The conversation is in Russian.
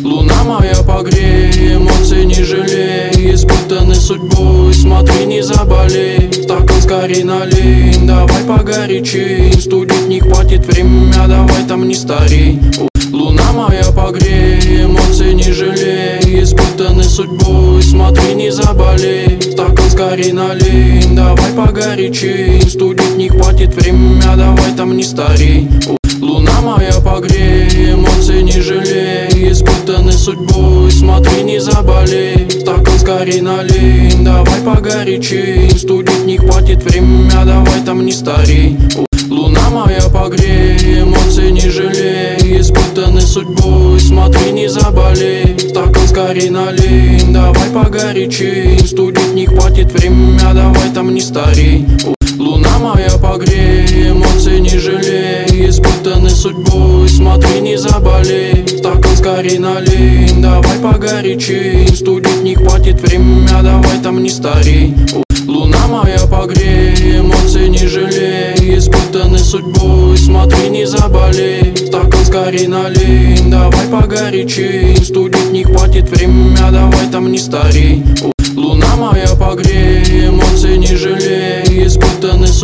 Луна моя, погрей, эмоций не жалей. Испытанный судьбой, смотри, не заболей. Стакан скорей налей, давай погорячей. Студить не хватит время, давай там не старей. Луна моя, погрей, эмоций не жалей. Испытанный судьбой, смотри, не заболей. Стакан скорей налей, давай погорячей. Студить не хватит время, давай там не старей. Луна моя, погрей, эмоций не жалей. Испытанный судьбой, смотри, не заболей. Стакан скорей налей, давай погорячей. Студить не хватит время, давай там не старей. Луна моя, погрей, эмоций не жалей. Испытанный судьбой, смотри, не заболей. Стакан скорей налей, давай погорячей. Студить не хватит время, давай там не старей. Луна моя, погрей, эмоций не жалей. Испытанный судьбой, смотри, не заболей. Стакан скорей налей, давай погорячей. Студить не хватит время, давай там не старей. Луна моя, погрей, эмоций не жалей. Испытанный судьбой, смотри, не заболей. Стакан скорей налей, давай погорячей. Студить не хватит время, давай там не старей. Луна моя, погрей, эмоций не жалей. Испытанный судьбой.